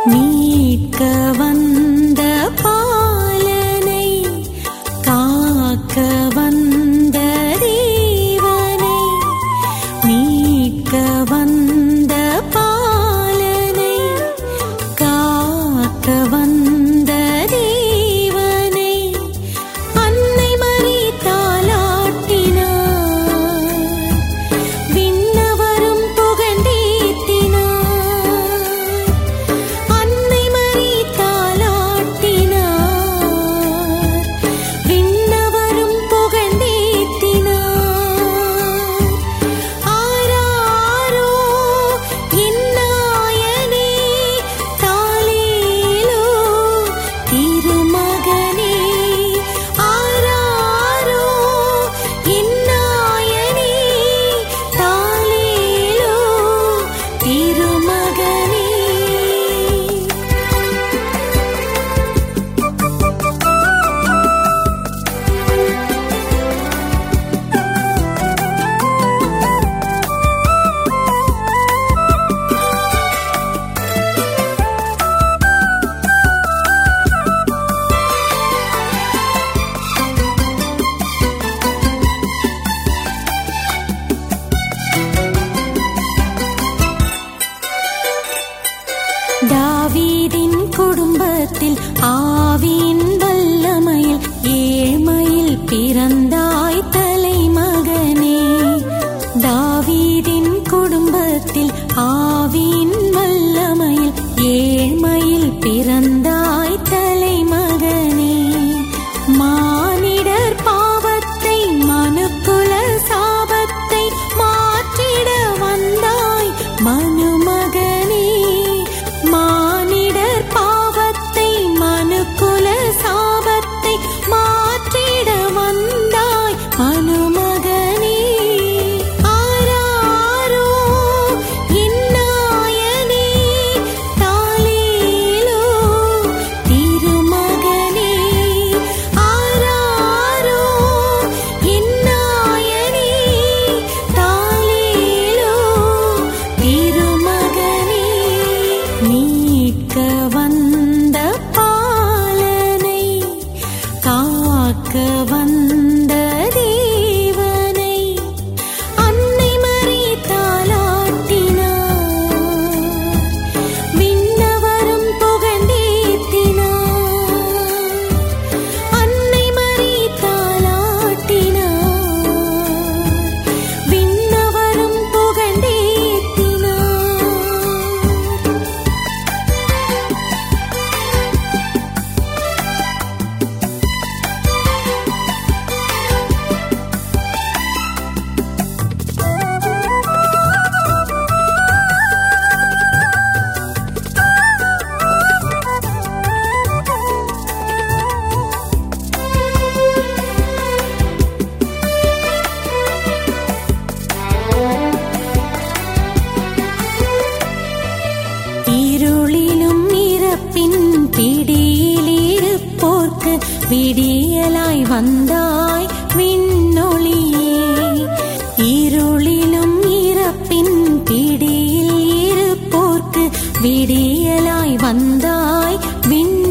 மீட்க வந்த பாலனை, காக்க வந்த தேவனை, மீட்க வந்த பாலனை, காக்க வந்த தேவனை, அன்னை மரி தாலாட்டினார், விண்ணவரும் புகழ்ந்தேத்தினார். அன்னை மரி தாலாட்டினார், விண்ணவரும் புகழ்ந்தேத்தினார். ஆராரோ என்னாயனே, தாலேலோ திருமகனே. ஆராரோ என்னாயனே, தாலேலோ திருமகனே. தாவீதின் குடும்பத்தில் ஆவியின் வல்லமையில் ஏழ்மையில் பிறந்தாய் தலைமகனே. தாவீதின் குடும்பத்தில் ஆவியின் வல்லமையில் ஏழ்மையில் பிறந்தாய் தலைமகனே. மானிடர் பாவத்தை மனுக்குல சாபத்தை மாற்றிட வந்தாய் மனுமகனே. மானிடர் பாவத்தை மனுக்குல சாபத்தை மாற்றிட வந்தாய் மனுமகனே. ஆராரோ என்னாயனே, தாலேலோ திருமகனே. ஆராரோ என்னாயனே, தாலேலோ திருமகனே. மீட்க வந்த பாலனை, காக்க வந்த தேவனை, அன்னை மரி தாலாட்டினார், விண்ணவரும் புகழ்ந்தேத்தினார். அன்னை மரி தாலாட்டினார், விண்ணவரும் புகழ்ந்தேத்தினார். இருளிலும் இறப்பின் பிடியில் இருப்போர்க்கு விடியலாய் வந்தாய் விண்ணொளியே. இருளிலும் இறப்பின் பிடியில் இருப்போர்க்கு விடியலாய் வந்தாய் விண்ணொளியே.